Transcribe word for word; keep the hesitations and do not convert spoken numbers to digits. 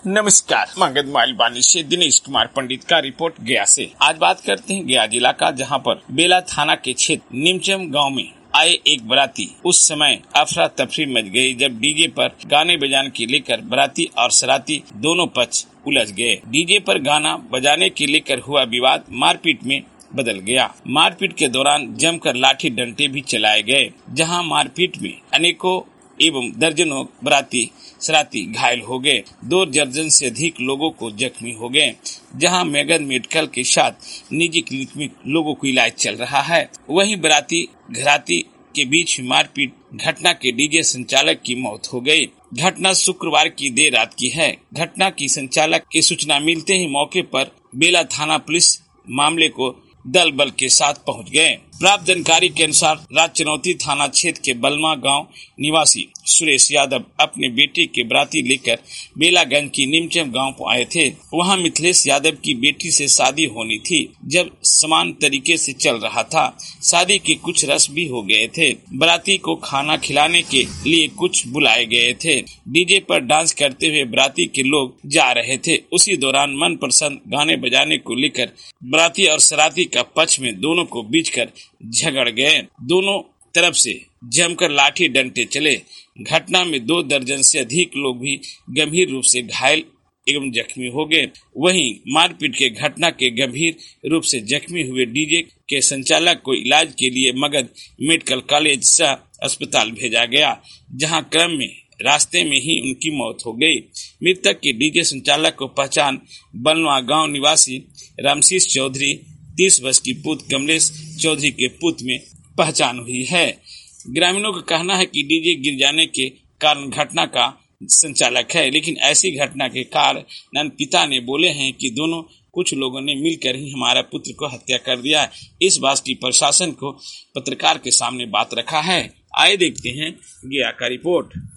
नमस्कार, मगध मालवानी से दिनेश कुमार पंडित का रिपोर्ट गया से। आज बात करते हैं गया जिला का, जहां पर बेला थाना के क्षेत्र निमचम गांव में आए एक बराती। उस समय अफरा तफरी मच गई जब डीजे पर गाने बजाने के लेकर बराती और सराती दोनों पक्ष उलझ गए। डीजे पर गाना बजाने के लेकर हुआ विवाद मारपीट में बदल गया। मारपीट के दौरान जमकर लाठी डंडे भी चलाए गए, जहां मारपीट में अनेकों एवं दर्जनों बराती सराती घायल हो गए। दो दर्जन से अधिक लोगों को जख्मी हो गए, जहां मगध मेडिकल के साथ निजी क्लिनिक में लोगों को इलाज चल रहा है। वहीं बराती घराती के बीच मारपीट घटना के डीजे संचालक की मौत हो गई। घटना शुक्रवार की देर रात की है। घटना की संचालक की सूचना मिलते ही मौके पर बेला थाना पुलिस मामले को दल बल के साथ पहुंच गए। प्राप्त जानकारी के अनुसार राजचनौती थाना क्षेत्र के बलमा गांव निवासी सुरेश यादव अपने बेटे के बराती लेकर बेलागंज की निमचम गांव को आए थे। वहां मिथिलेश यादव की बेटी से शादी होनी थी। जब समान तरीके से चल रहा था, शादी के कुछ रस्म भी हो गए थे। बराती को खाना खिलाने के लिए कुछ बुलाए गए थे। डीजे पर डांस करते हुए बराती के लोग जा रहे थे। उसी दौरान मन पसंद गाने बजाने को लेकर बराती और सराती का पक्ष में दोनों को बीच कर झगड़ गए। दोनों तरफ से जमकर लाठी डंडे चले। घटना में दो दर्जन से अधिक लोग भी गंभीर रूप से घायल एवं जख्मी हो गए। वहीं मारपीट के घटना के गंभीर रूप से जख्मी हुए डीजे के संचालक को इलाज के लिए मगध मेडिकल कॉलेज सह अस्पताल भेजा गया, जहां क्रम में रास्ते में ही उनकी मौत हो गई। मृतक के डीजे संचालक को पहचान बलवा गांव निवासी रामशीष चौधरी तीस वर्ष की पुत्र कमलेश चौधरी के पुत्र में पहचान हुई है। ग्रामीणों का कहना है कि डीजे गिर जाने के कारण घटना का संचालक है, लेकिन ऐसी घटना के कारण पिता ने बोले हैं कि दोनों कुछ लोगों ने मिलकर ही हमारा पुत्र को हत्या कर दिया। इस बात की प्रशासन को पत्रकार के सामने बात रखा है। आए देखते हैं गया का रिपोर्ट।